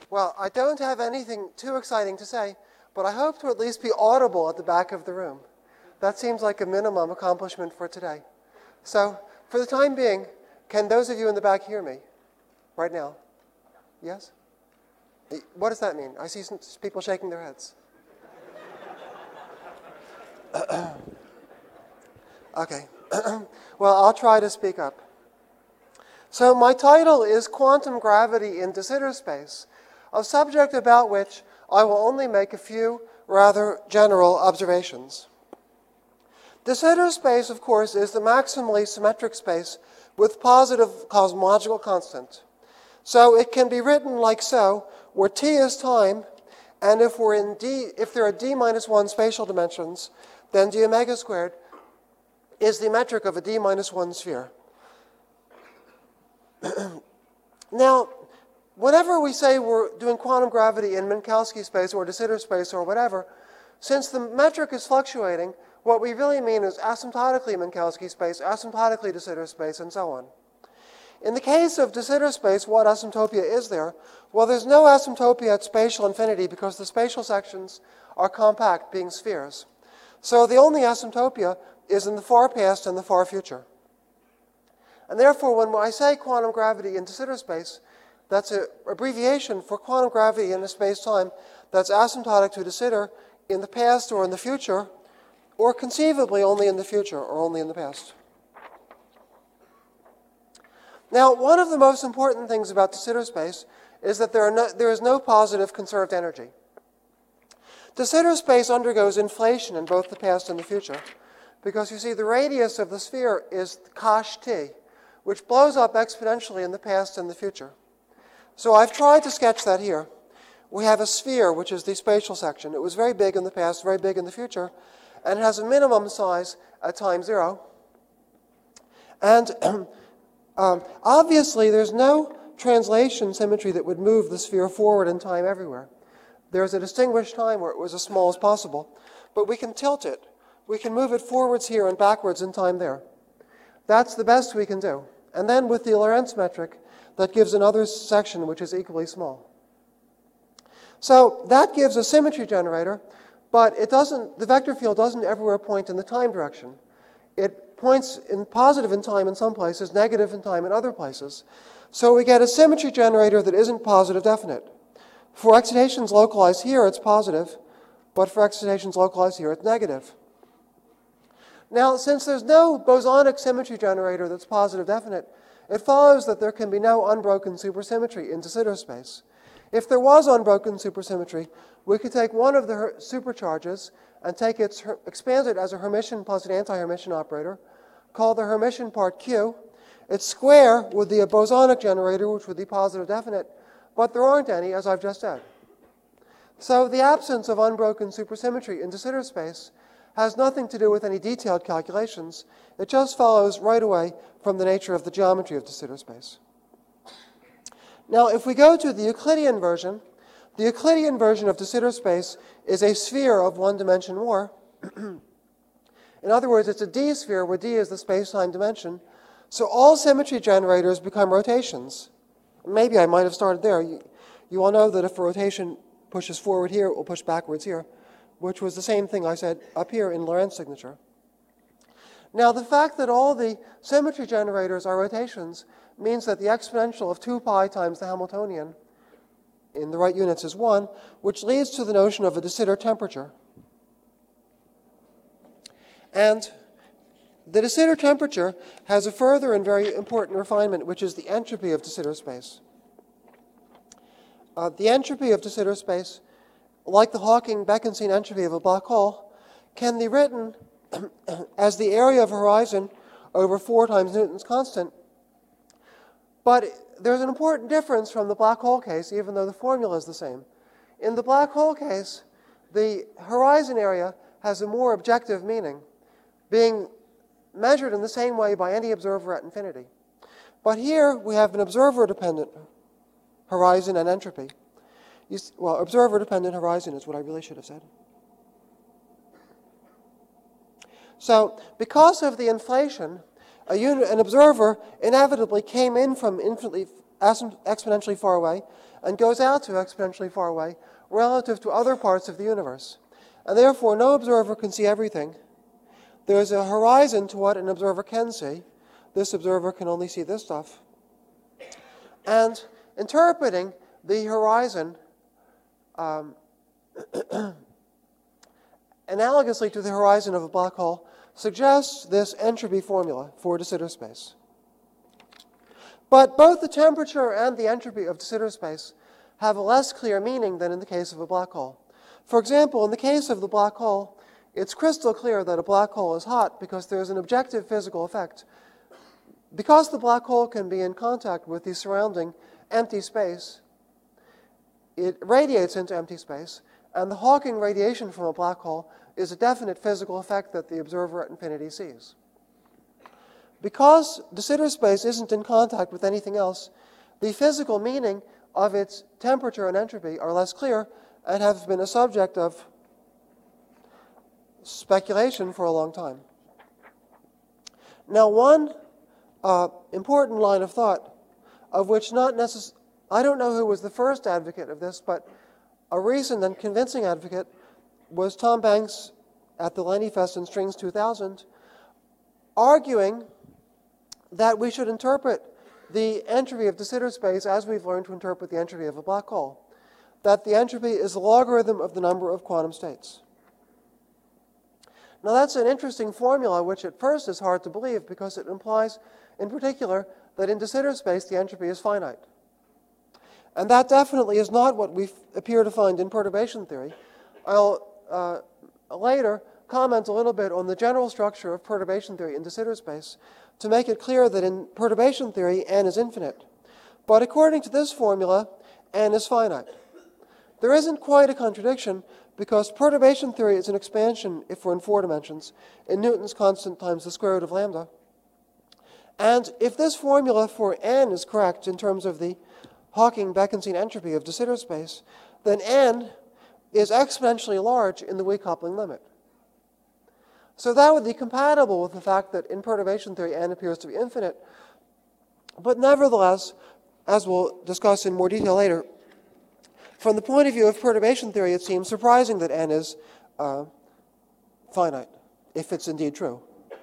Well, I don't have anything too exciting to say, but I hope to at least be audible at the back of the room. That seems like a minimum accomplishment for today. So, for the time being, can those of you in the back hear me right now? Yes? What does that mean? I see some people shaking their heads. Okay. Well, I'll try to speak up. So my title is Quantum Gravity in de Sitter Space, a subject about which I will only make a few rather general observations. De Sitter space, of course, is the maximally symmetric space with positive cosmological constant. So it can be written like so, where t is time, and if there are d minus 1 spatial dimensions, then d omega squared is the metric of a d minus 1 sphere. Now, whenever we say we're doing quantum gravity in Minkowski space or de Sitter space or whatever, since the metric is fluctuating, what we really mean is asymptotically Minkowski space, asymptotically de Sitter space, and so on. In the case of de Sitter space, what asymptopia is there? Well, there's no asymptopia at spatial infinity because the spatial sections are compact, being spheres. So the only asymptopia is in the far past and the far future. And therefore, when I say quantum gravity in de Sitter space, that's an abbreviation for quantum gravity in a space-time that's asymptotic to de Sitter in the past or in the future, or conceivably only in the future or only in the past. Now, one of the most important things about de Sitter space is that there is no positive conserved energy. De Sitter space undergoes inflation in both the past and the future, because you see the radius of the sphere is cosh t, which blows up exponentially in the past and the future. So I've tried to sketch that here. We have a sphere, which is the spatial section. It was very big in the past, very big in the future, and it has a minimum size at time 0. And obviously, there's no translation symmetry that would move the sphere forward in time everywhere. There's a distinguished time where it was as small as possible, but we can tilt it. We can move it forwards here and backwards in time there. That's the best we can do. And then with the Lorentz metric, that gives another section which is equally small. So that gives a symmetry generator, but the vector field doesn't everywhere point in the time direction. It points in positive in time in some places, negative in time in other places. So we get a symmetry generator that isn't positive definite. For excitations localized here, it's positive, but for excitations localized here, it's negative. Now, since there's no bosonic symmetry generator that's positive definite, it follows that there can be no unbroken supersymmetry in de Sitter space. If there was unbroken supersymmetry, we could take one of the supercharges and expand it as a Hermitian plus an anti-Hermitian operator, called the Hermitian part Q. Its square would be a bosonic generator, which would be positive definite, but there aren't any, as I've just said. So the absence of unbroken supersymmetry in de Sitter space has nothing to do with any detailed calculations. It just follows right away from the nature of the geometry of de Sitter space. Now, if we go to the Euclidean version of de Sitter space is a sphere of one dimension more. In other words, it's a D sphere where D is the space-time dimension. So all symmetry generators become rotations. Maybe I might have started there. You all know that if a rotation pushes forward here, it will push backwards here, which was the same thing I said up here in Lorentz signature. Now, the fact that all the symmetry generators are rotations means that the exponential of 2 pi times the Hamiltonian in the right units is 1, which leads to the notion of a de Sitter temperature. And the de Sitter temperature has a further and very important refinement, which is the entropy of de Sitter space. The entropy of de Sitter space, like the Hawking-Bekenstein entropy of a black hole, can be written as the area of a horizon over 4 times Newton's constant. But there's an important difference from the black hole case, even though the formula is the same. In the black hole case, the horizon area has a more objective meaning, being measured in the same way by any observer at infinity. But here we have an observer-dependent horizon and entropy. Well, observer-dependent horizon is what I really should have said. So, because of the inflation, an observer inevitably came in from infinitely exponentially far away and goes out to exponentially far away relative to other parts of the universe. And therefore, no observer can see everything. There's a horizon to what an observer can see. This observer can only see this stuff. And interpreting the horizon analogously to the horizon of a black hole suggests this entropy formula for de Sitter space. But both the temperature and the entropy of de Sitter space have a less clear meaning than in the case of a black hole. For example, in the case of the black hole, it's crystal clear that a black hole is hot because there's an objective physical effect. Because the black hole can be in contact with the surrounding empty space, it radiates into empty space, and the Hawking radiation from a black hole is a definite physical effect that the observer at infinity sees. Because de Sitter space isn't in contact with anything else, the physical meaning of its temperature and entropy are less clear and have been a subject of speculation for a long time. Now, one important line of thought, of which I don't know who was the first advocate of this, but a recent and convincing advocate was Tom Banks at the Lenny Fest in Strings 2000, arguing that we should interpret the entropy of de Sitter space as we've learned to interpret the entropy of a black hole, that the entropy is the logarithm of the number of quantum states. Now, that's an interesting formula, which at first is hard to believe because it implies, in particular, that in de Sitter space the entropy is finite. And that definitely is not what we appear to find in perturbation theory. I'll later comment a little bit on the general structure of perturbation theory in de Sitter space to make it clear that in perturbation theory, n is infinite. But according to this formula, n is finite. There isn't quite a contradiction because perturbation theory is an expansion, if we're in 4 dimensions, in Newton's constant times the square root of lambda. And if this formula for n is correct in terms of the Hawking-Bekenstein entropy of de Sitter space, then n is exponentially large in the weak coupling limit. So that would be compatible with the fact that in perturbation theory n appears to be infinite. But nevertheless, as we'll discuss in more detail later, from the point of view of perturbation theory, it seems surprising that n is finite, if it's indeed true.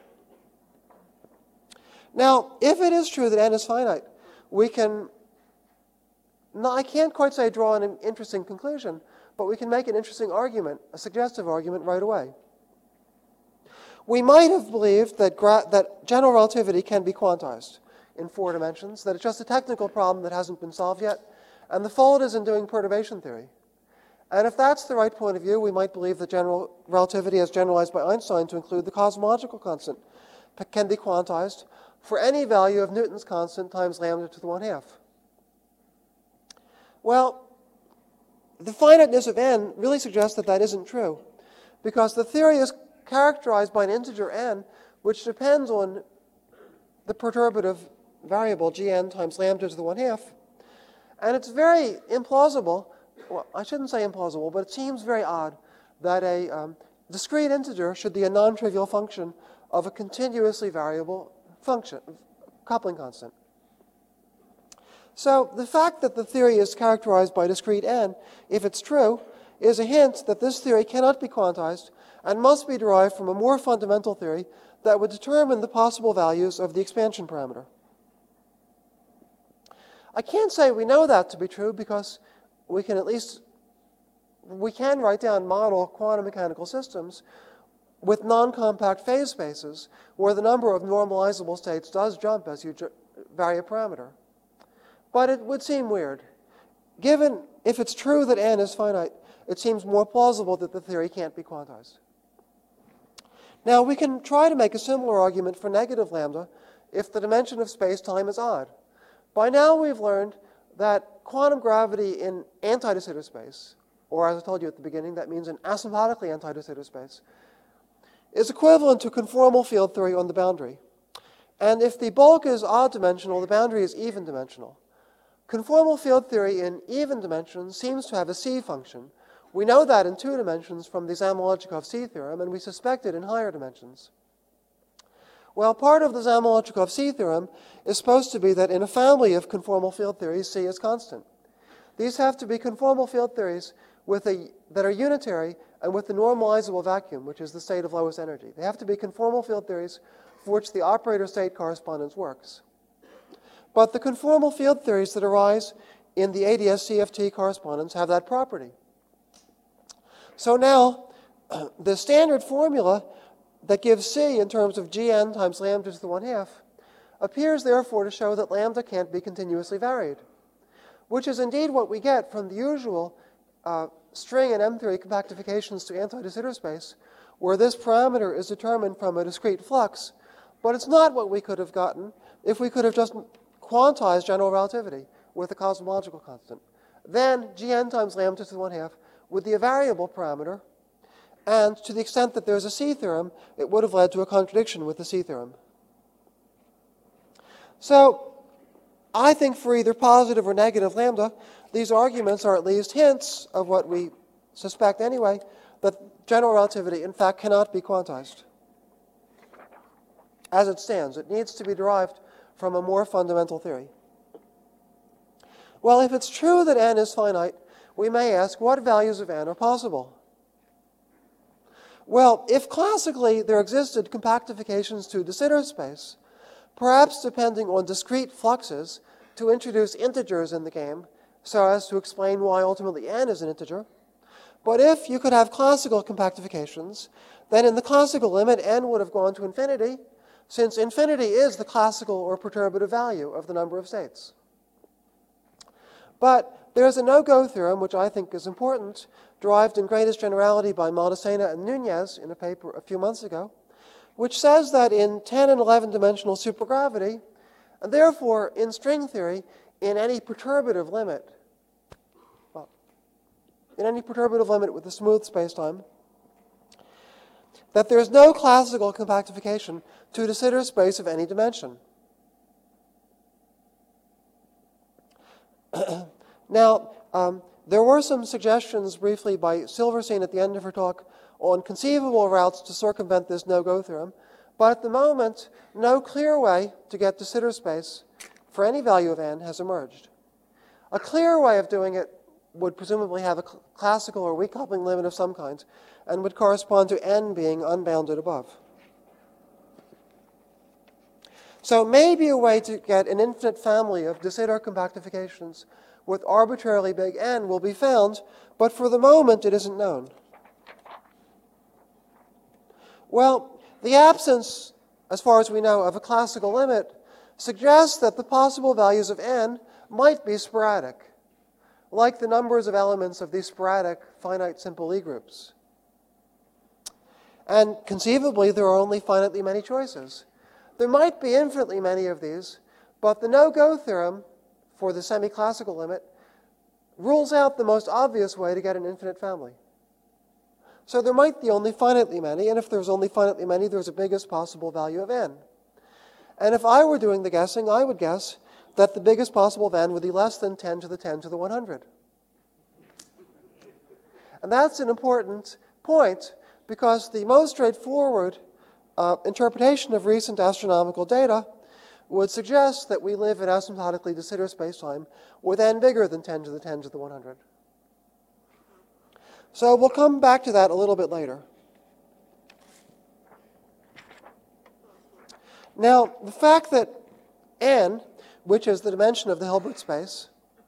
Now, if it is true that n is finite, we can, I can't quite say draw an interesting conclusion, but we can make an interesting argument, a suggestive argument right away. We might have believed that general relativity can be quantized in 4 dimensions, that it's just a technical problem that hasn't been solved yet, and the fault is in doing perturbation theory. And if that's the right point of view, we might believe that general relativity as generalized by Einstein to include the cosmological constant can be quantized for any value of Newton's constant times lambda to the 1/2. Well, the finiteness of n really suggests that that isn't true, because the theory is characterized by an integer n, which depends on the perturbative variable gn times lambda to the 1/2. And it's very implausible, well, I shouldn't say implausible, but it seems very odd that a discrete integer should be a non-trivial function of a continuously variable function, coupling constant. So the fact that the theory is characterized by discrete n, if it's true, is a hint that this theory cannot be quantized and must be derived from a more fundamental theory that would determine the possible values of the expansion parameter. I can't say we know that to be true because we can write down model quantum mechanical systems with non-compact phase spaces where the number of normalizable states does jump as you vary a parameter. But it would seem weird. Given, if it's true that n is finite, it seems more plausible that the theory can't be quantized. Now, we can try to make a similar argument for negative lambda if the dimension of space-time is odd. By now, we've learned that quantum gravity in anti-de Sitter space, or as I told you at the beginning, that means in asymptotically anti-de Sitter space, is equivalent to conformal field theory on the boundary. And if the bulk is odd dimensional, the boundary is even dimensional. Conformal field theory in even dimensions seems to have a C function. We know that in 2 dimensions from the Zamolodchikov C theorem, and we suspect it in higher dimensions. Well, part of the Zamolodchikov C theorem is supposed to be that in a family of conformal field theories, C is constant. These have to be conformal field theories that are unitary and with the normalizable vacuum, which is the state of lowest energy. They have to be conformal field theories for which the operator state correspondence works. But the conformal field theories that arise in the ADS-CFT correspondence have that property. So now, the standard formula that gives C in terms of Gn times lambda to the 1/2 appears therefore to show that lambda can't be continuously varied, which is indeed what we get from the usual string and M-theory compactifications to anti-de Sitter space, where this parameter is determined from a discrete flux, but it's not what we could have gotten if we could have just quantized general relativity with a cosmological constant. Then Gn times lambda to the 1/2 would be a variable parameter, and to the extent that there's a C theorem, it would have led to a contradiction with the C theorem. So I think for either positive or negative lambda, these arguments are at least hints of what we suspect anyway, that general relativity, in fact, cannot be quantized. As it stands, it needs to be derived from a more fundamental theory. Well, if it's true that n is finite, we may ask what values of n are possible. Well, if classically there existed compactifications to de Sitter space, perhaps depending on discrete fluxes to introduce integers in the game so as to explain why ultimately n is an integer. But if you could have classical compactifications, then in the classical limit n would have gone to infinity, since infinity is the classical or perturbative value of the number of states. But there's a no-go theorem, which I think is important, derived in greatest generality by Maldacena and Nunez in a paper a few months ago, which says that in 10 and 11-dimensional supergravity, and therefore in string theory, in any perturbative limit, with a smooth spacetime, that there's no classical compactification to de Sitter space of any dimension. Now, there were some suggestions briefly by Silverstein at the end of her talk on conceivable routes to circumvent this no-go theorem, but at the moment, no clear way to get de Sitter space for any value of n has emerged. A clear way of doing it would presumably have a classical or weak coupling limit of some kind and would correspond to n being unbounded above. So maybe a way to get an infinite family of de Sitter compactifications with arbitrarily big n will be found, but for the moment it isn't known. Well, the absence, as far as we know, of a classical limit suggests that the possible values of n might be sporadic, like the numbers of elements of these sporadic finite simple Lie groups. And conceivably, there are only finitely many choices. There might be infinitely many of these, but the no-go theorem for the semi-classical limit rules out the most obvious way to get an infinite family. So there might be only finitely many, and if there's only finitely many, there's a biggest possible value of n. And if I were doing the guessing, I would guess that the biggest possible of n would be less than 10 to the 10 to the 100. And that's an important point, because the most straightforward interpretation of recent astronomical data would suggest that we live in asymptotically de Sitter spacetime with n bigger than 10 to the 10 to the 100. So we'll come back to that a little bit later. Now, the fact that n, which is the dimension of the Hilbert space,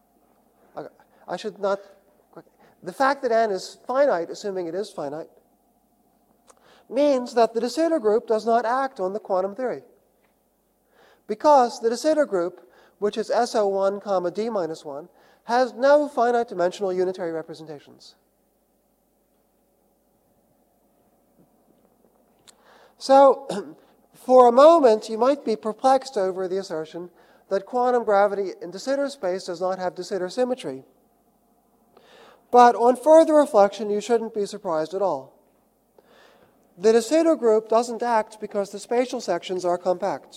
the fact that n is finite, assuming it is finite, means that the de Sitter group does not act on the quantum theory. Because the de Sitter group, which is SO1, D minus 1, has no finite dimensional unitary representations. So, for a moment, you might be perplexed over the assertion that quantum gravity in de Sitter space does not have de Sitter symmetry. But on further reflection, you shouldn't be surprised at all. The de Sitter group doesn't act because the spatial sections are compact.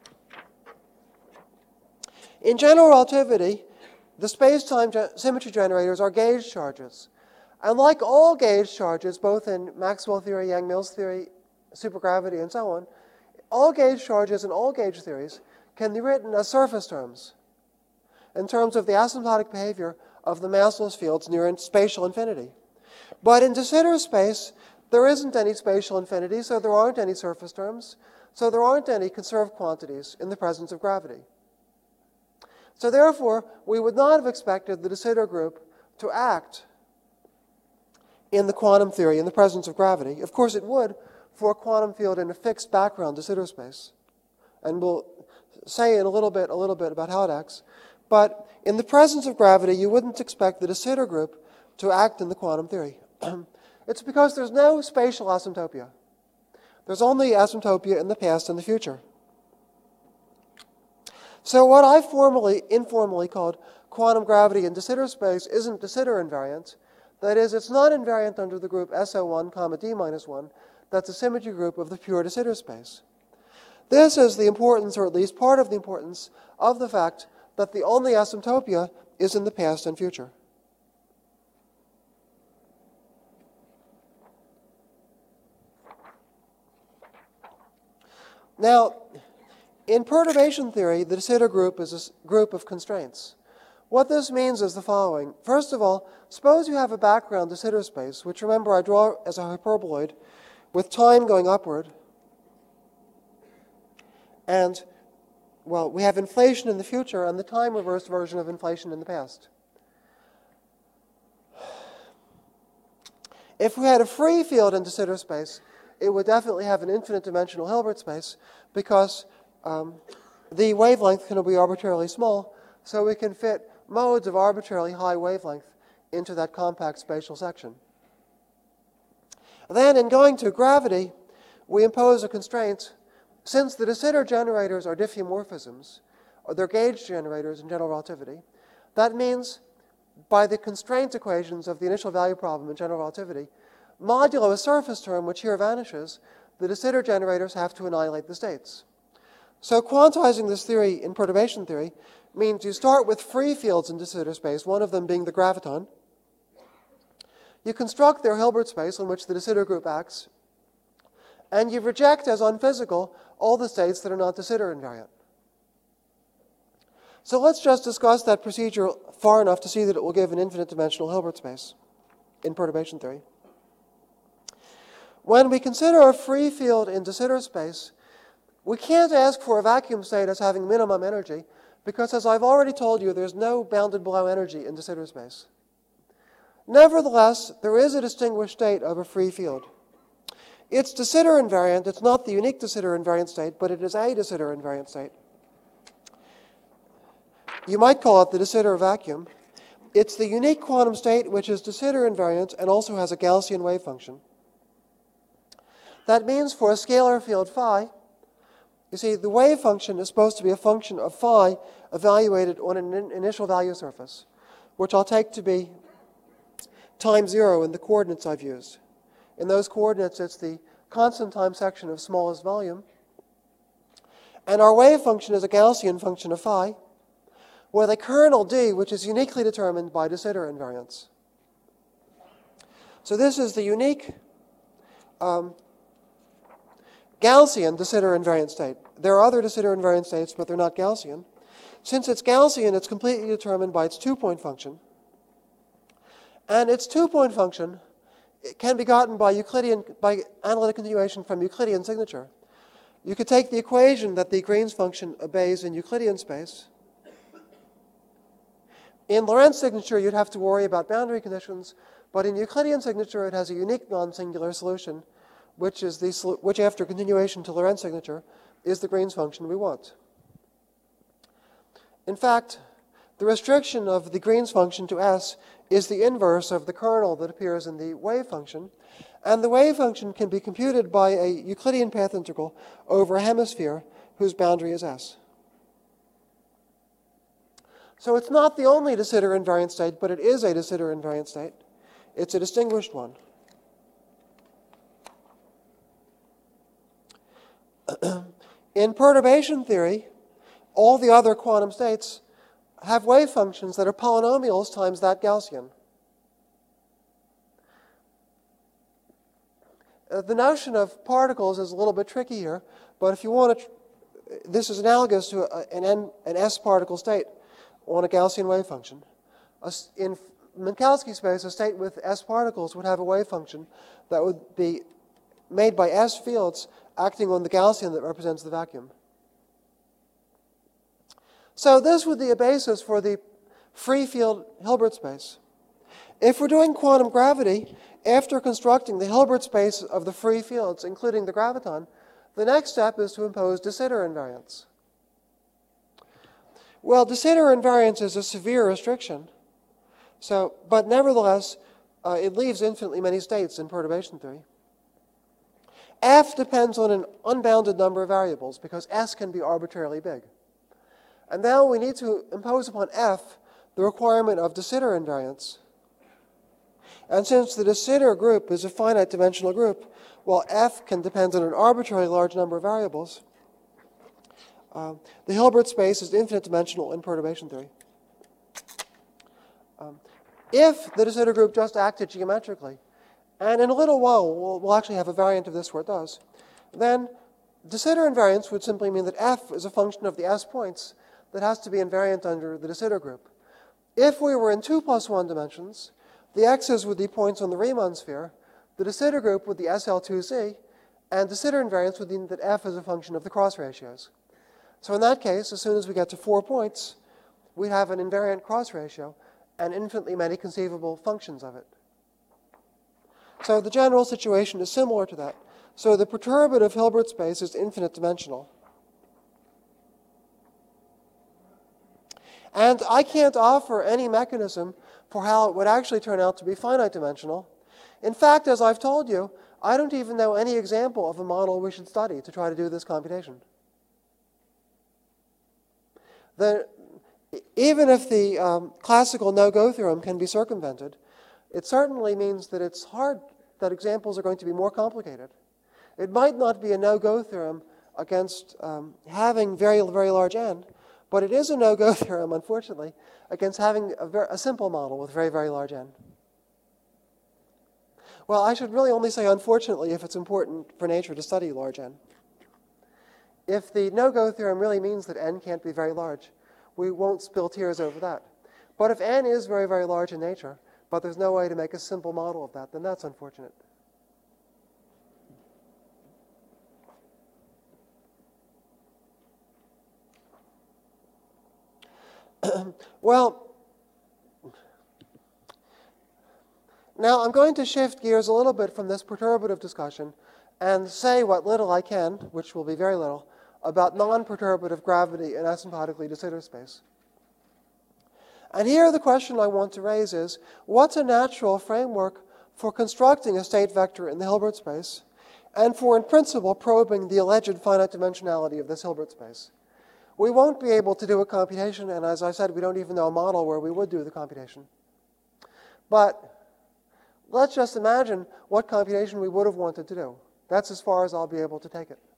In general relativity, the space-time symmetry generators are gauge charges. And like all gauge charges, both in Maxwell theory, Yang-Mills theory, supergravity, and so on, all gauge charges and all gauge theories can be written as surface terms in terms of the asymptotic behavior of the massless fields near spatial infinity. But in de Sitter space, there isn't any spatial infinity, so there aren't any surface terms, so there aren't any conserved quantities in the presence of gravity. So therefore, we would not have expected the de Sitter group to act in the quantum theory in the presence of gravity. Of course, it would for a quantum field in a fixed background de Sitter space. And we'll say in a little bit about how it acts. But in the presence of gravity, you wouldn't expect the de Sitter group to act in the quantum theory. It's because there's no spatial asymptopia. There's only asymptopia in the past and the future. So what I informally called quantum gravity in de Sitter space isn't de Sitter invariant. That is, it's not invariant under the group SO1, D minus 1. That's a symmetry group of the pure de Sitter space. This is the importance, or at least part of the importance, of the fact that the only asymptopia is in the past and future. Now, in perturbation theory, the de Sitter group is a group of constraints. What this means is the following. First of all, suppose you have a background de Sitter space, which remember I draw as a hyperboloid with time going upward. And, well, we have inflation in the future and the time reversed version of inflation in the past. If we had a free field in de Sitter space, it would definitely have an infinite dimensional Hilbert space because the wavelength can be arbitrarily small, so we can fit modes of arbitrarily high wavelength into that compact spatial section. Then, in going to gravity, we impose a constraint. Since the de Sitter generators are diffeomorphisms, or they're gauge generators in general relativity, that means by the constraint equations of the initial value problem in general relativity, modulo a surface term, which here vanishes, the de Sitter generators have to annihilate the states. So quantizing this theory in perturbation theory means you start with free fields in de Sitter space, one of them being the graviton. You construct their Hilbert space on which the de Sitter group acts, and you reject as unphysical all the states that are not de Sitter invariant. So let's just discuss that procedure far enough to see that it will give an infinite dimensional Hilbert space in perturbation theory. When we consider a free field in de Sitter space, we can't ask for a vacuum state as having minimum energy because, as I've already told you, there's no bounded below energy in de Sitter space. Nevertheless, there is a distinguished state of a free field. It's de Sitter invariant. It's not the unique de Sitter invariant state, but it is a de Sitter invariant state. You might call it the de Sitter vacuum. It's the unique quantum state which is de Sitter invariant and also has a Gaussian wave function. That means for a scalar field phi, you see, the wave function is supposed to be a function of phi evaluated on an initial value surface, which I'll take to be time 0 in the coordinates I've used. In those coordinates, it's the constant time section of smallest volume. And our wave function is a Gaussian function of phi, with a kernel D, which is uniquely determined by de Sitter invariance. So this is the unique Gaussian de Sitter invariant state. There are other de Sitter invariant states, but they're not Gaussian. Since it's Gaussian, it's completely determined by its two-point function. And its two-point function can be gotten by analytic continuation from Euclidean signature. You could take the equation that the Green's function obeys in Euclidean space. In Lorentz signature, you'd have to worry about boundary conditions, but in Euclidean signature, it has a unique non-singular solution, which after continuation to Lorentz signature is the Green's function we want. In fact, the restriction of the Green's function to S is the inverse of the kernel that appears in the wave function, and the wave function can be computed by a Euclidean path integral over a hemisphere whose boundary is S. So it's not the only de Sitter invariant state, but it is a de Sitter invariant state. It's a distinguished one. In perturbation theory, all the other quantum states have wave functions that are polynomials times that Gaussian. The notion of particles is a little bit tricky here, But if you want to, this is analogous to an S particle state on a Gaussian wave function. In Minkowski space, a state with S particles would have a wave function that would be made by S fields acting on the Gaussian that represents the vacuum. So this would be a basis for the free field Hilbert space. If we're doing quantum gravity, after constructing the Hilbert space of the free fields, including the graviton, the next step is to impose de Sitter invariance. Well, de Sitter invariance is a severe restriction, but nevertheless, it leaves infinitely many states in perturbation theory. F depends on an unbounded number of variables because S can be arbitrarily big. And now we need to impose upon F the requirement of de Sitter invariance. And since the de Sitter group is a finite dimensional group, while F can depend on an arbitrarily large number of variables, the Hilbert space is infinite dimensional in perturbation theory. If the de Sitter group just acted geometrically, and in a little while we'll actually have a variant of this where it does, then de Sitter invariance would simply mean that F is a function of the S points that has to be invariant under the de Sitter group. If we were in 2+1 dimensions, the x's would be points on the Riemann sphere, the de Sitter group would be SL2Z, and de Sitter invariance would mean that F is a function of the cross ratios. So in that case, as soon as we get to 4 points, we have an invariant cross ratio and infinitely many conceivable functions of it. So the general situation is similar to that. So the perturbative Hilbert space is infinite dimensional. And I can't offer any mechanism for how it would actually turn out to be finite dimensional. In fact, as I've told you, I don't even know any example of a model we should study to try to do this computation. Even if the classical no-go theorem can be circumvented, it certainly means that it's hard, that examples are going to be more complicated. It might not be a no-go theorem against having very, very large n, but it is a no-go theorem, unfortunately, against having a simple model with very, very large n. Well, I should really only say unfortunately if it's important for nature to study large n. If the no-go theorem really means that n can't be very large, we won't spill tears over that. But if n is very, very large in nature, but there's no way to make a simple model of that, then that's unfortunate. Well, now I'm going to shift gears a little bit from this perturbative discussion and say what little I can, which will be very little, about non-perturbative gravity in asymptotically de Sitter space. And here the question I want to raise is, what's a natural framework for constructing a state vector in the Hilbert space and for, in principle, probing the alleged finite dimensionality of this Hilbert space? We won't be able to do a computation, and as I said, we don't even know a model where we would do the computation. But let's just imagine what computation we would have wanted to do. That's as far as I'll be able to take it.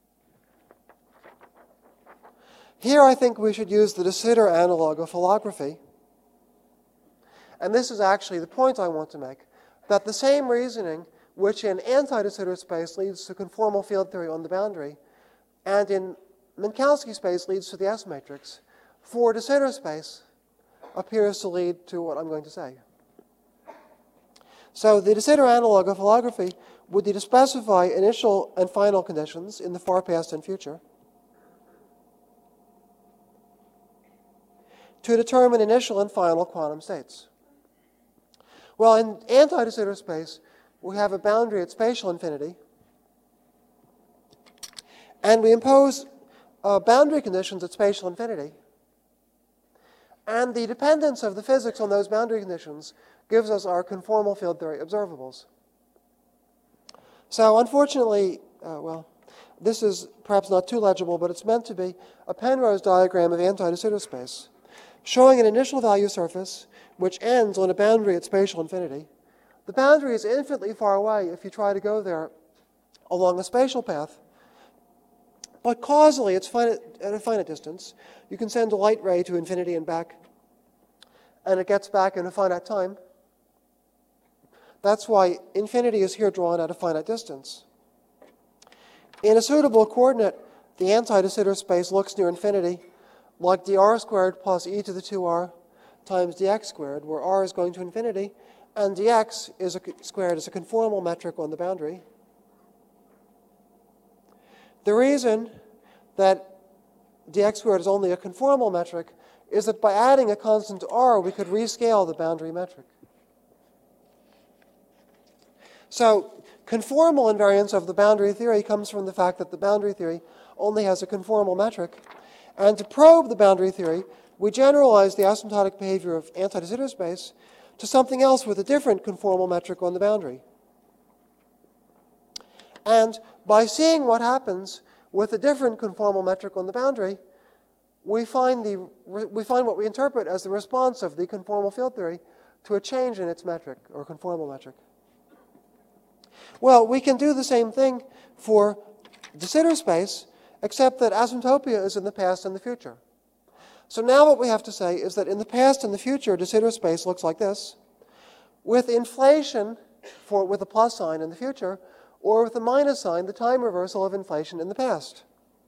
Here I think we should use the de Sitter analog of holography. And this is actually the point I want to make, that the same reasoning which in anti-de Sitter space leads to conformal field theory on the boundary, and in Minkowski space leads to the S matrix, for de Sitter space appears to lead to what I'm going to say. So the de Sitter analog of holography would be to specify initial and final conditions in the far past and future, to determine initial and final quantum states. Well, in anti-de Sitter space, we have a boundary at spatial infinity, and we impose boundary conditions at spatial infinity. And the dependence of the physics on those boundary conditions gives us our conformal field theory observables. So unfortunately, this is perhaps not too legible, but it's meant to be a Penrose diagram of anti-de Sitter space, showing an initial value surface which ends on a boundary at spatial infinity. The boundary is infinitely far away if you try to go there along a spatial path, but causally it's finite, at a finite distance. You can send a light ray to infinity and back, and it gets back in a finite time. That's why infinity is here drawn at a finite distance. In a suitable coordinate, the anti-de Sitter space looks near infinity, like dr squared plus e to the 2r times dx squared, where r is going to infinity, and dx squared is a conformal metric on the boundary. The reason that dx squared is only a conformal metric is that by adding a constant to r, we could rescale the boundary metric. So conformal invariance of the boundary theory comes from the fact that the boundary theory only has a conformal metric. And to probe the boundary theory, we generalize the asymptotic behavior of anti-de Sitter space to something else with a different conformal metric on the boundary. And by seeing what happens with a different conformal metric on the boundary, we find what we interpret as the response of the conformal field theory to a change in its metric, or conformal metric. Well, we can do the same thing for de Sitter space, except that asymptopia is in the past and the future. So now what we have to say is that in the past and the future, de Sitter space looks like this, with inflation with a plus sign in the future, or with a minus sign, the time reversal of inflation in the past.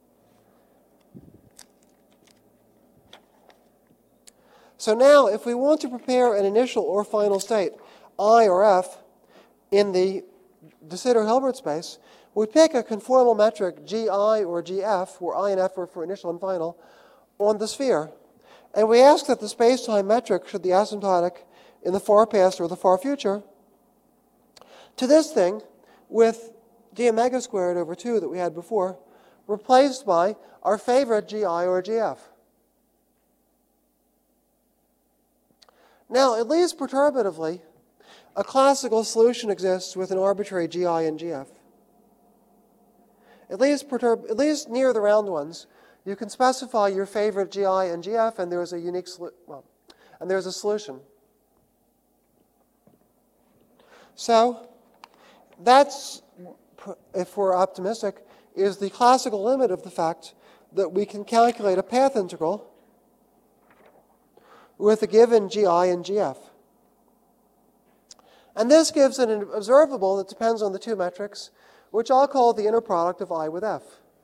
So now, if we want to prepare an initial or final state, I or F, in the de Sitter Hilbert space, we pick a conformal metric, GI or GF, where I and F are for initial and final, on the sphere. And we ask that the space-time metric should be asymptotic in the far past or the far future to this thing with d omega squared over 2 that we had before, replaced by our favorite GI or GF. Now, at least perturbatively, a classical solution exists with an arbitrary GI and GF. At least near the round ones, you can specify your favorite GI and GF, and there's a unique and there's a solution. So that's, if we're optimistic, is the classical limit of the fact that we can calculate a path integral with a given GI and GF. And this gives an observable that depends on the two metrics, which I'll call the inner product of I with F.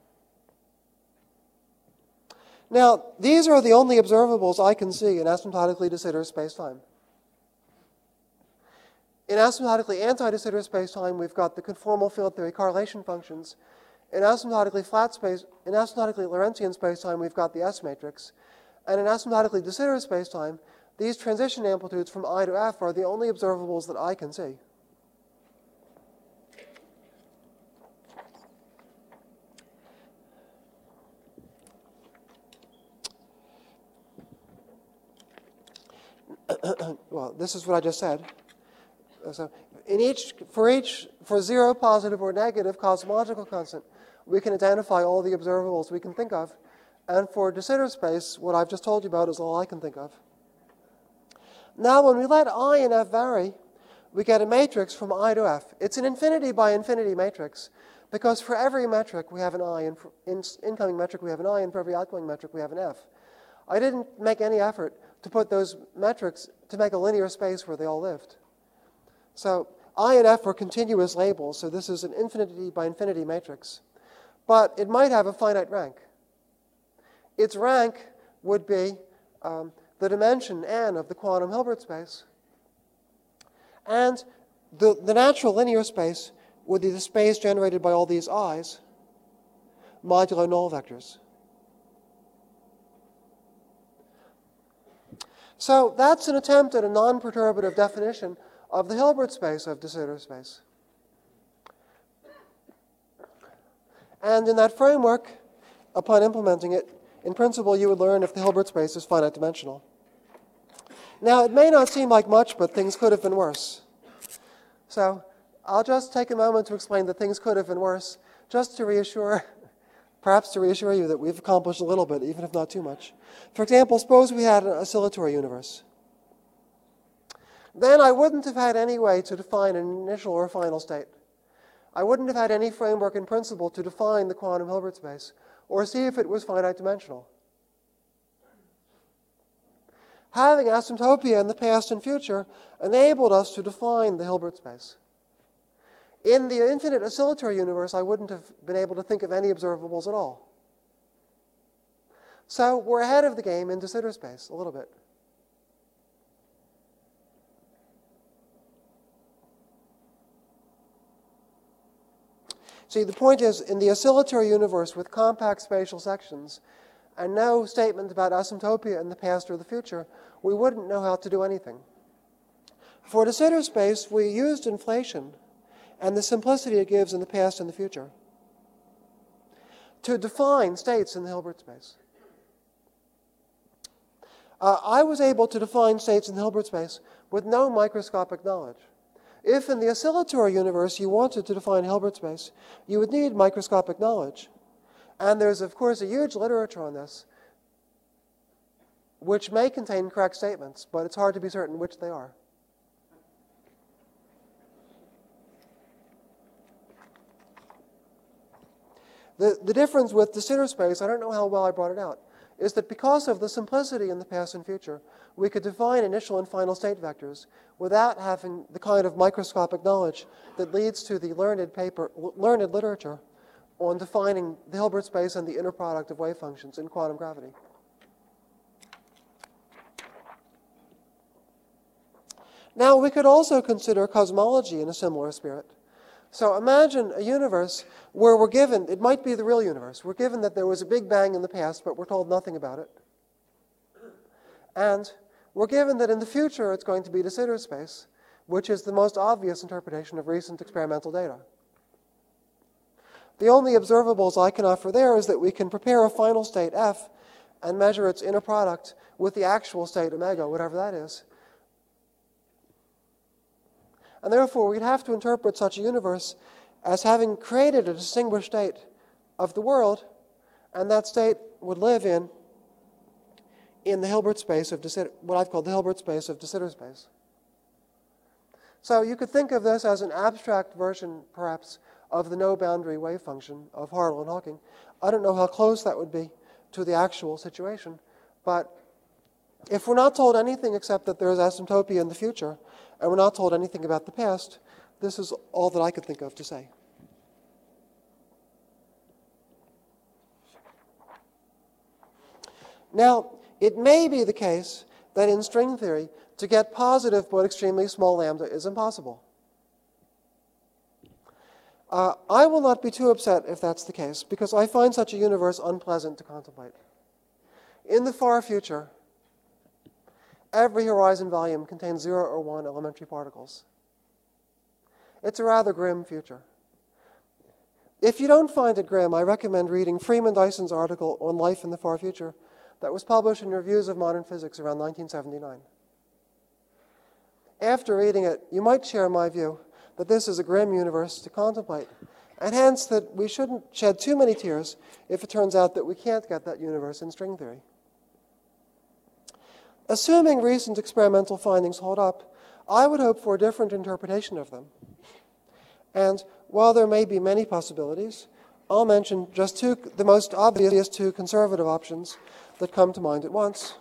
Now, these are the only observables I can see in asymptotically de Sitter spacetime. In asymptotically anti-de Sitter spacetime, we've got the conformal field theory correlation functions. In asymptotically Lorentzian spacetime, we've got the S matrix. And in asymptotically de Sitter spacetime, these transition amplitudes from I to F are the only observables that I can see. Well, this is what I just said. So for zero positive or negative cosmological constant, we can identify all the observables we can think of. And for de Sitter space, what I've just told you about is all I can think of. Now, when we let I and F vary, we get a matrix from I to F. It's an infinity by infinity matrix, because for every metric we have an I, and for incoming metric we have an I, and for every outgoing metric we have an F. I didn't make any effort to put those metrics to make a linear space where they all lived. So I and F are continuous labels, so this is an infinity by infinity matrix. But it might have a finite rank. Its rank would be the dimension n of the quantum Hilbert space. And the natural linear space would be the space generated by all these i's modulo null vectors. So that's an attempt at a non-perturbative definition of the Hilbert space of de Sitter space. And in that framework, upon implementing it, in principle, you would learn if the Hilbert space is finite dimensional. Now, it may not seem like much, but things could have been worse. So I'll just take a moment to explain that things could have been worse, just to reassure, perhaps to reassure you that we've accomplished a little bit, even if not too much. For example, suppose we had an oscillatory universe. Then I wouldn't have had any way to define an initial or final state. I wouldn't have had any framework in principle to define the quantum Hilbert space, or see if it was finite dimensional. Having asymptopia in the past and future enabled us to define the Hilbert space. In the infinite oscillatory universe, I wouldn't have been able to think of any observables at all. So we're ahead of the game in de Sitter space a little bit. See, the point is, in the oscillatory universe with compact spatial sections and no statement about asymptopia in the past or the future, we wouldn't know how to do anything. For de Sitter space, we used inflation and the simplicity it gives in the past and the future to define states in the Hilbert space. I was able to define states in the Hilbert space with no microscopic knowledge. If in the oscillatory universe you wanted to define Hilbert space, you would need microscopic knowledge. And there's, of course, a huge literature on this, which may contain correct statements, but it's hard to be certain which they are. The difference with de Sitter space, I don't know how well I brought it out, is that because of the simplicity in the past and future, we could define initial and final state vectors without having the kind of microscopic knowledge that leads to the learned literature on defining the Hilbert space and the inner product of wave functions in quantum gravity. Now, we could also consider cosmology in a similar spirit. So imagine a universe where we're given, it might be the real universe, we're given that there was a Big Bang in the past, but we're told nothing about it. And we're given that in the future it's going to be de Sitter space, which is the most obvious interpretation of recent experimental data. The only observables I can offer there is that we can prepare a final state F and measure its inner product with the actual state omega, whatever that is. And therefore, we'd have to interpret such a universe as having created a distinguished state of the world, and that state would live in the Hilbert space of de Sitter, what I've called the Hilbert space of de Sitter space. So you could think of this as an abstract version, perhaps, of the no-boundary wave function of Hartle and Hawking. I don't know how close that would be to the actual situation, but if we're not told anything except that there is asymptopia in the future, and we're not told anything about the past, this is all that I could think of to say. Now, it may be the case that in string theory, to get positive but extremely small lambda is impossible. I will not be too upset if that's the case, because I find such a universe unpleasant to contemplate. In the far future, every horizon volume contains 0 or 1 elementary particles. It's a rather grim future. If you don't find it grim, I recommend reading Freeman Dyson's article on life in the far future that was published in Reviews of Modern Physics around 1979. After reading it, you might share my view that this is a grim universe to contemplate, and hence that we shouldn't shed too many tears if it turns out that we can't get that universe in string theory. Assuming recent experimental findings hold up, I would hope for a different interpretation of them. And while there may be many possibilities, I'll mention just two, the most obvious two conservative options that come to mind at once.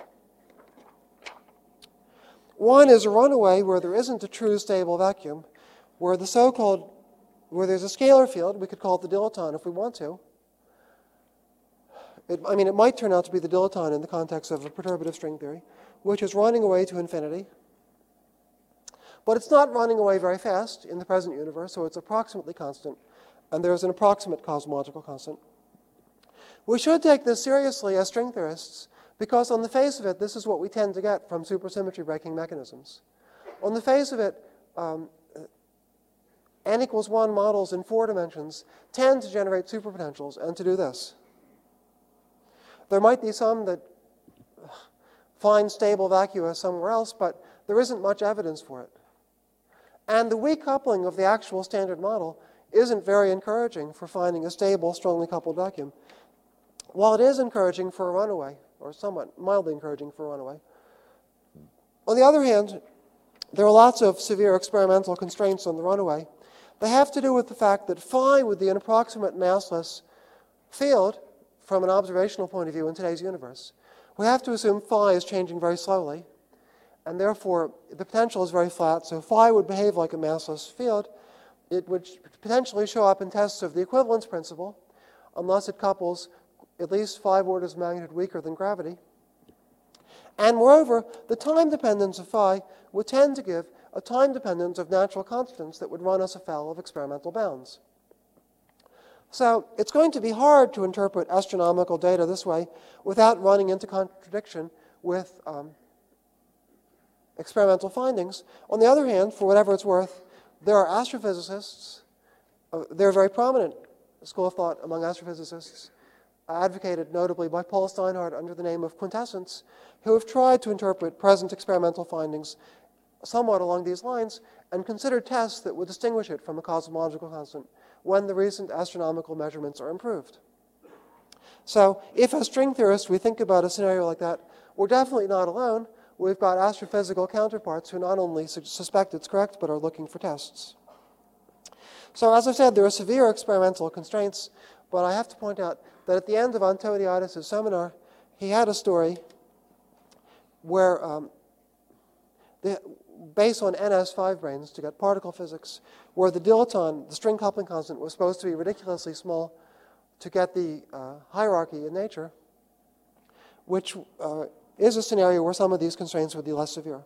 One is a runaway where there isn't a true stable vacuum, where there's a scalar field, we could call it the dilaton if we want to. It might turn out to be the dilaton in the context of a perturbative string theory, which is running away to infinity. But it's not running away very fast in the present universe, so it's approximately constant, and there's an approximate cosmological constant. We should take this seriously as string theorists, because on the face of it, this is what we tend to get from supersymmetry breaking mechanisms. On the face of it, n=1 models in 4 dimensions tend to generate superpotentials and to do this. There might be some that find stable vacua somewhere else, but there isn't much evidence for it. And the weak coupling of the actual standard model isn't very encouraging for finding a stable, strongly coupled vacuum, while it is encouraging for a runaway, or somewhat mildly encouraging for a runaway. On the other hand, there are lots of severe experimental constraints on the runaway. They have to do with the fact that phi would be an approximate massless field from an observational point of view in today's universe. We have to assume phi is changing very slowly, and therefore the potential is very flat, so phi would behave like a massless field. it would potentially show up in tests of the equivalence principle, unless it couples at least 5 orders of magnitude weaker than gravity. And moreover, the time dependence of phi would tend to give a time dependence of natural constants that would run us afoul of experimental bounds. So it's going to be hard to interpret astronomical data this way without running into contradiction with experimental findings. On the other hand, for whatever it's worth, there are astrophysicists, they're a very prominent school of thought among astrophysicists, advocated notably by Paul Steinhardt under the name of quintessence, who have tried to interpret present experimental findings somewhat along these lines and considered tests that would distinguish it from a cosmological constant when the recent astronomical measurements are improved. So if as string theorists we think about a scenario like that, we're definitely not alone. We've got astrophysical counterparts who not only suspect it's correct, but are looking for tests. So as I said, there are severe experimental constraints, but I have to point out that at the end of Antoniadis' seminar, he had a story where, based on NS5 brains to get particle physics, where the dilaton, the string coupling constant, was supposed to be ridiculously small to get the hierarchy in nature, which is a scenario where some of these constraints would be less severe.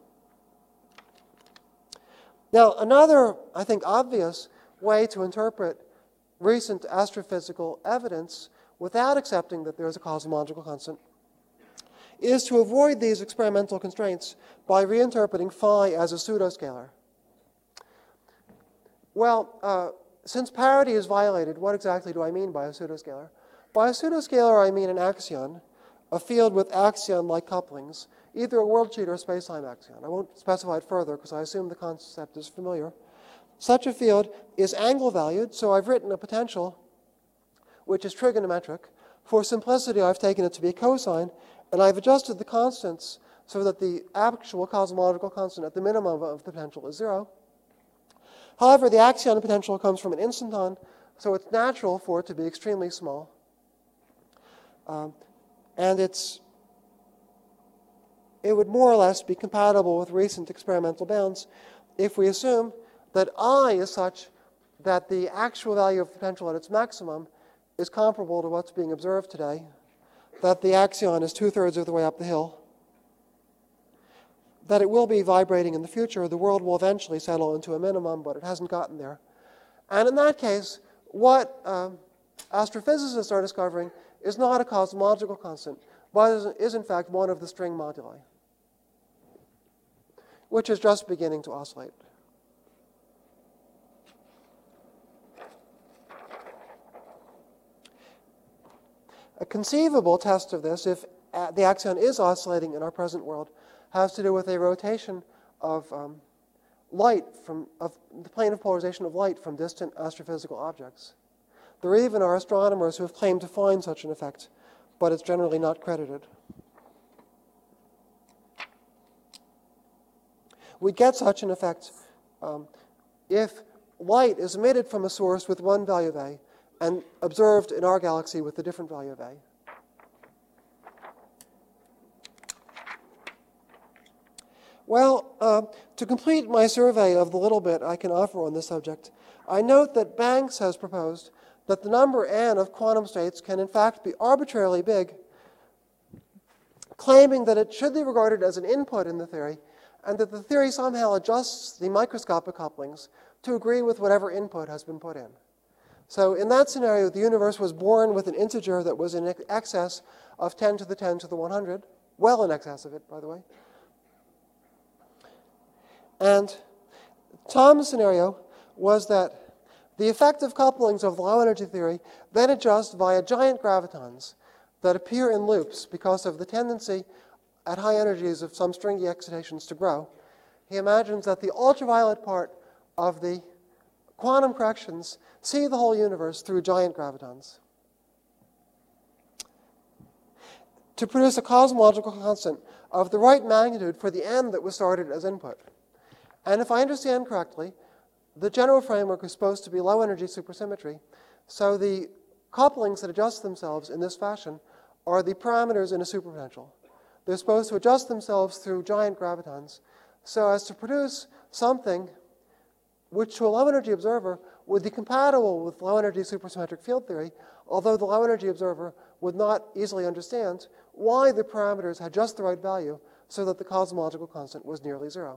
Now, another, I think, obvious way to interpret recent astrophysical evidence without accepting that there is a cosmological constant is to avoid these experimental constraints by reinterpreting phi as a pseudoscalar. Well, since parity is violated, what exactly do I mean by a pseudoscalar? By a pseudoscalar, I mean an axion, a field with axion-like couplings, either a worldsheet or a spacetime axion. I won't specify it further because I assume the concept is familiar. Such a field is angle-valued, so I've written a potential which is trigonometric. For simplicity, I've taken it to be a cosine, and I've adjusted the constants so that the actual cosmological constant at the minimum of the potential is 0. However, the axion potential comes from an instanton, so it's natural for it to be extremely small. And it would more or less be compatible with recent experimental bounds if we assume that I is such that the actual value of the potential at its maximum is comparable to what's being observed today, that the axion is 2/3 of the way up the hill, that it will be vibrating in the future. The world will eventually settle into a minimum, but it hasn't gotten there. And in that case, what astrophysicists are discovering is not a cosmological constant, but is in fact one of the string moduli, which is just beginning to oscillate. A conceivable test of this, if the axion is oscillating in our present world, has to do with a rotation of light of the plane of polarization of light from distant astrophysical objects. There even are astronomers who have claimed to find such an effect, but it's generally not credited. We get such an effect if light is emitted from a source with one value of A and observed in our galaxy with a different value of A. Well, to complete my survey of the little bit I can offer on this subject, I note that Banks has proposed that the number n of quantum states can in fact be arbitrarily big, claiming that it should be regarded as an input in the theory, and that the theory somehow adjusts the microscopic couplings to agree with whatever input has been put in. So in that scenario, the universe was born with an integer that was in excess of 10 to the 10 to the 100, well in excess of it, by the way. And Tom's scenario was that the effective couplings of the low-energy theory then adjust via giant gravitons that appear in loops because of the tendency at high energies of some stringy excitations to grow. He imagines that the ultraviolet part of the quantum corrections see the whole universe through giant gravitons. To produce a cosmological constant of the right magnitude for the n that was started as input. And if I understand correctly, the general framework is supposed to be low-energy supersymmetry, so the couplings that adjust themselves in this fashion are the parameters in a superpotential. They're supposed to adjust themselves through giant gravitons so as to produce something which to a low-energy observer would be compatible with low-energy supersymmetric field theory, although the low-energy observer would not easily understand why the parameters had just the right value so that the cosmological constant was nearly zero.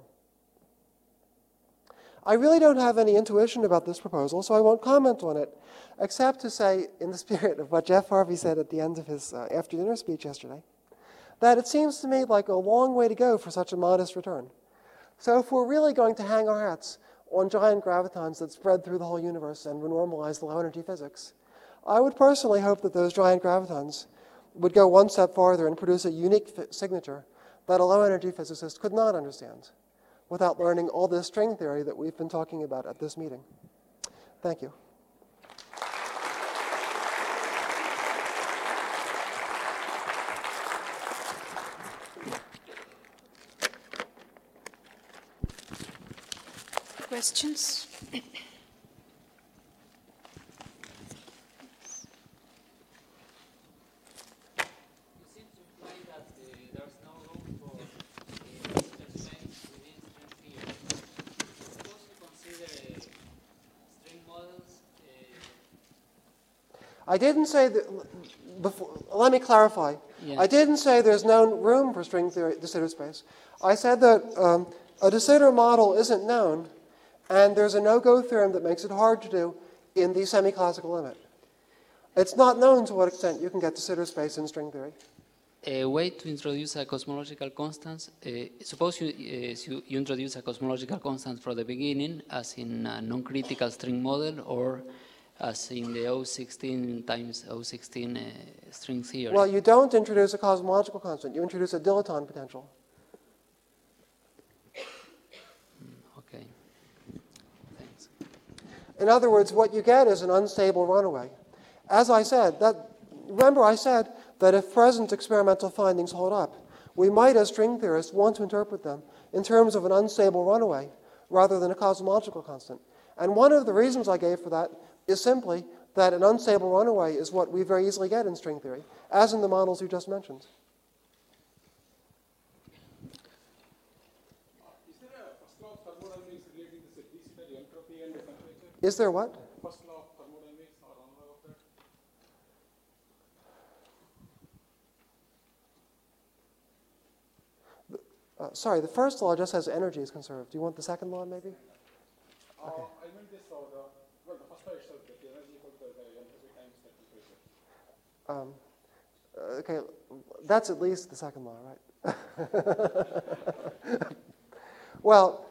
I really don't have any intuition about this proposal, so I won't comment on it, except to say, in the spirit of what Jeff Harvey said at the end of his after-dinner speech yesterday, that it seems to me like a long way to go for such a modest return. So if we're really going to hang our hats on giant gravitons that spread through the whole universe and normalize the low-energy physics, I would personally hope that those giant gravitons would go one step farther and produce a unique signature that a low-energy physicist could not understand without learning all this string theory that we've been talking about at this meeting. Thank you. Questions? I didn't say that, before, let me clarify. Yeah. I didn't say there's no room for string theory, de Sitter space. I said that a de Sitter model isn't known, and there's a no-go theorem that makes it hard to do in the semi-classical limit. It's not known to what extent you can get de Sitter space in string theory. A way to introduce a cosmological constant, suppose you introduce a cosmological constant from the beginning, as in a non-critical string model, or as in the O16 times O16 string theory. Well, you don't introduce a cosmological constant. You introduce a dilaton potential. Okay. Thanks. In other words, what you get is an unstable runaway. As I said, remember I said that if present experimental findings hold up, we might, as string theorists, want to interpret them in terms of an unstable runaway rather than a cosmological constant. And one of the reasons I gave for that is simply that an unstable runaway is what we very easily get in string theory, as in the models you just mentioned. Is there a first law of thermodynamics relating to cyclicity, entropy, and temperature? Is there what? First law of thermodynamics or another of that? Sorry, the first law just says energy is conserved. Do you want the second law, maybe? Okay. I meant this for the first law itself, that the energy equal to the entropy times the temperature. Okay, that's at least the second law, right? Well,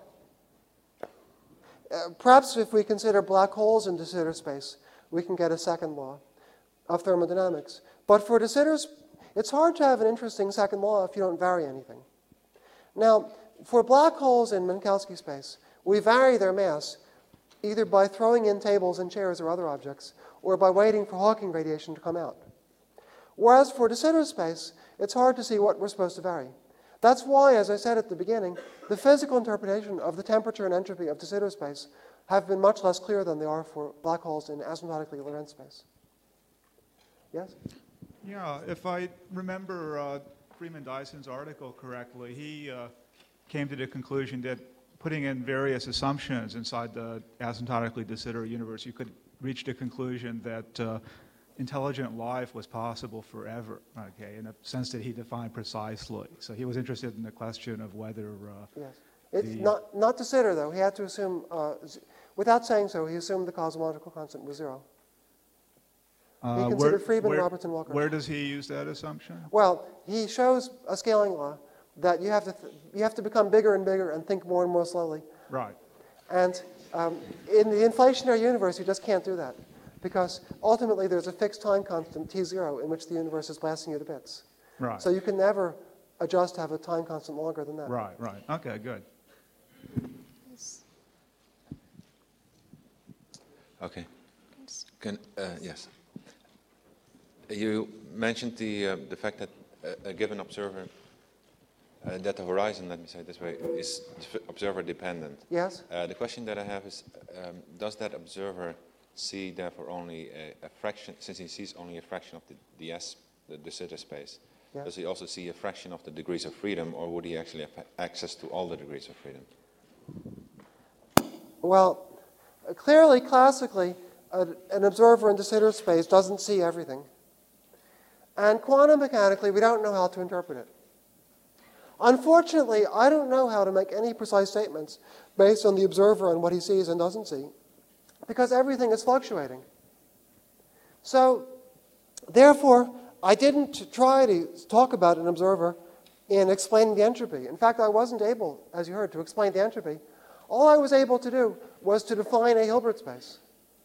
perhaps if we consider black holes in de Sitter space, we can get a second law of thermodynamics. But for de Sitter's, it's hard to have an interesting second law if you don't vary anything. Now, for black holes in Minkowski space, we vary their mass either by throwing in tables and chairs or other objects, or by waiting for Hawking radiation to come out. Whereas for de Sitter space, it's hard to see what we're supposed to vary. That's why, as I said at the beginning, the physical interpretation of the temperature and entropy of de Sitter space have been much less clear than they are for black holes in asymptotically Lorentz space. Yes? Yeah, if I remember Freeman Dyson's article correctly, he came to the conclusion that putting in various assumptions inside the asymptotically de Sitter universe, you could reach the conclusion that intelligent life was possible forever, okay, in a sense that he defined precisely. So he was interested in the question of whether... Yes. It's not de Sitter, though. He had to assume, without saying so, he assumed the cosmological constant was zero. He considered Friedman, Roberts, and Walker. Where does he use that assumption? Well, he shows a scaling law that you have to become bigger and bigger and think more and more slowly. Right. And in the inflationary universe, you just can't do that, because ultimately there's a fixed time constant, T0, in which the universe is blasting you to bits. Right. So you can never adjust to have a time constant longer than that. Right, right. Okay, good. Okay. Yes. You mentioned the fact that a given observer, that the horizon, let me say it this way, is observer dependent. Yes? The question that I have is, does that observer see therefore only a fraction, since he sees only a fraction of the de Sitter space, Yes. does he also see a fraction of the degrees of freedom, or would he actually have access to all the degrees of freedom? Well, Clearly, classically, an observer in de Sitter space doesn't see everything. And quantum mechanically, we don't know how to interpret it. Unfortunately, I don't know how to make any precise statements based on the observer and what he sees and doesn't see, because everything is fluctuating. So, therefore, I didn't try to talk about an observer in explaining the entropy. In fact, I wasn't able, as you heard, to explain the entropy. All I was able to do was to define a Hilbert space,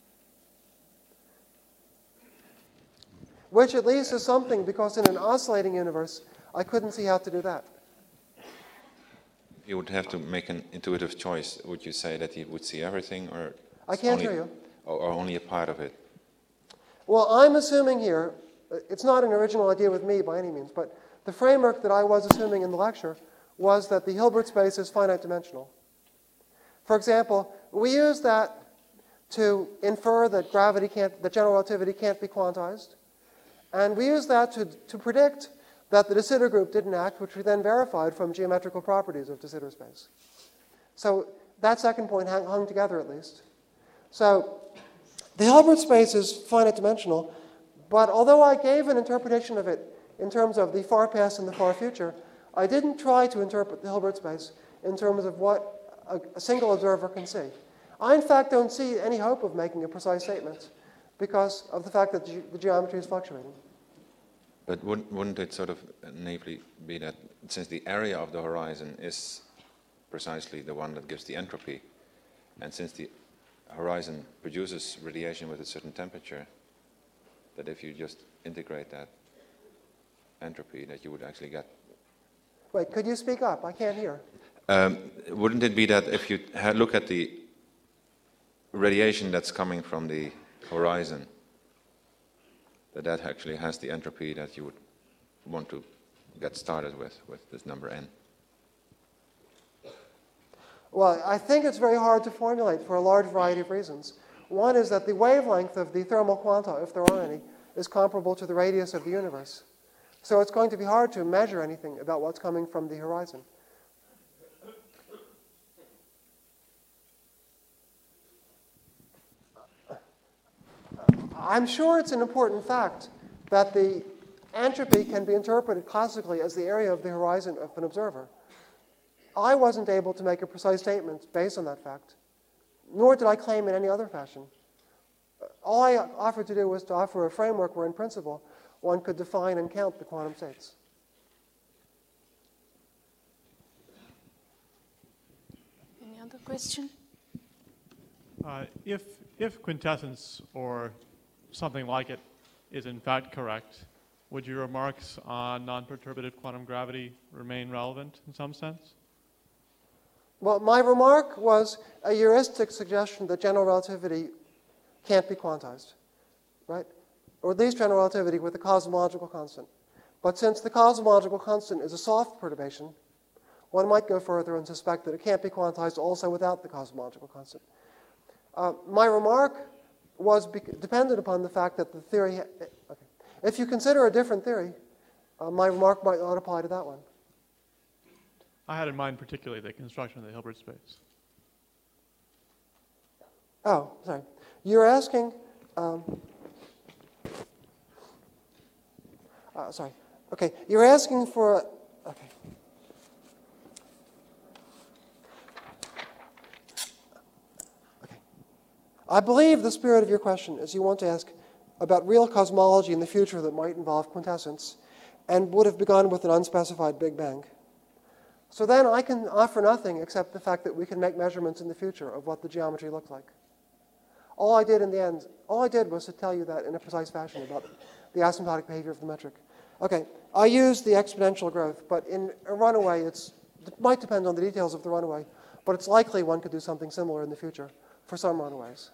which at least is something, because in an oscillating universe, I couldn't see how to do that. You would have to make an intuitive choice. Would you say that you would see everything, or I can't only, hear you. or only a part of it? Well, I'm assuming here, it's not an original idea with me by any means, but the framework that I was assuming in the lecture was that the Hilbert space is finite dimensional. For example, we use that to infer that that general relativity can't be quantized. And we use that to predict that the de Sitter group didn't act, which we then verified from geometrical properties of de Sitter space. So that second point hung together at least. So the Hilbert space is finite dimensional, but although I gave an interpretation of it in terms of the far past and the far future, I didn't try to interpret the Hilbert space in terms of what a single observer can see. I, in fact, don't see any hope of making a precise statement because of the fact that the geometry is fluctuating. But wouldn't it sort of naively be that since the area of the horizon is precisely the one that gives the entropy, and since the horizon produces radiation with a certain temperature, that if you just integrate that entropy, that you would actually get... Wait, could you speak up? I can't hear. Wouldn't it be that if you look at the radiation that's coming from the horizon, that actually has the entropy that you would want to get started with this number n? Well, I think it's very hard to formulate for a large variety of reasons. One is that the wavelength of the thermal quanta, if there are any, is comparable to the radius of the universe. So it's going to be hard to measure anything about what's coming from the horizon. I'm sure it's an important fact that the entropy can be interpreted classically as the area of the horizon of an observer. I wasn't able to make a precise statement based on that fact, nor did I claim in any other fashion. All I offered to do was to offer a framework where, in principle, one could define and count the quantum states. Any other question? If quintessence or something like it is in fact correct, would your remarks on non-perturbative quantum gravity remain relevant in some sense? Well, my remark was a heuristic suggestion that general relativity can't be quantized, right? Or at least general relativity with a cosmological constant. But since the cosmological constant is a soft perturbation, one might go further and suspect that it can't be quantized also without the cosmological constant. My remark was dependent upon the fact that the theory... Okay. If you consider a different theory, my remark might not apply to that one. I had in mind particularly the construction of the Hilbert space. Oh, sorry. You're asking... sorry. Okay, you're asking for... Okay. I believe the spirit of your question is you want to ask about real cosmology in the future that might involve quintessence and would have begun with an unspecified Big Bang. So then I can offer nothing except the fact that we can make measurements in the future of what the geometry looked like. All I did in the end, all I did was to tell you that in a precise fashion about the asymptotic behavior of the metric. Okay, I used the exponential growth, but in a runaway, it might depend on the details of the runaway, but it's likely one could do something similar in the future for some runaways.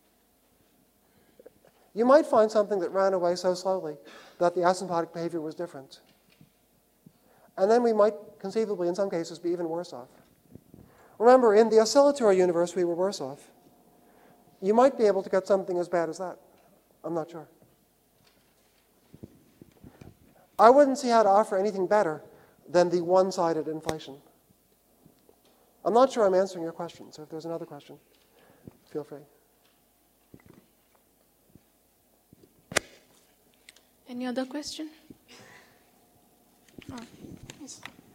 You might find something that ran away so slowly that the asymptotic behavior was different. And then we might conceivably, in some cases, be even worse off. Remember, in the oscillatory universe, we were worse off. You might be able to get something as bad as that. I'm not sure. I wouldn't see how to offer anything better than the one-sided inflation. I'm not sure I'm answering your question, so if there's another question. feel free. Any other question? Oh, yes.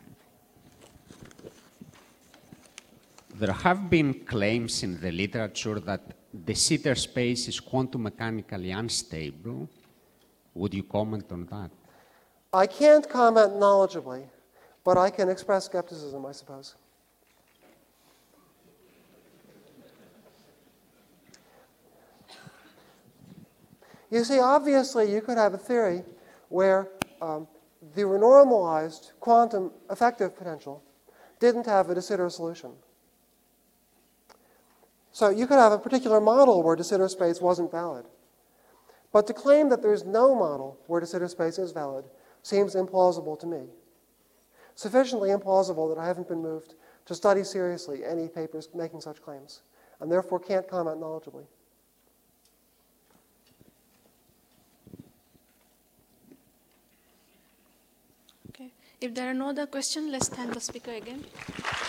There have been claims in the literature that de Sitter space is quantum mechanically unstable. Would you comment on that? I can't comment knowledgeably, but I can express skepticism, I suppose. You see, obviously, you could have a theory where the renormalized quantum effective potential didn't have a de Sitter solution. So you could have a particular model where de Sitter space wasn't valid. But to claim that there's no model where de Sitter space is valid seems implausible to me. Sufficiently implausible that I haven't been moved to study seriously any papers making such claims, and therefore can't comment knowledgeably. Okay. If there are no other questions, let's thank the speaker again.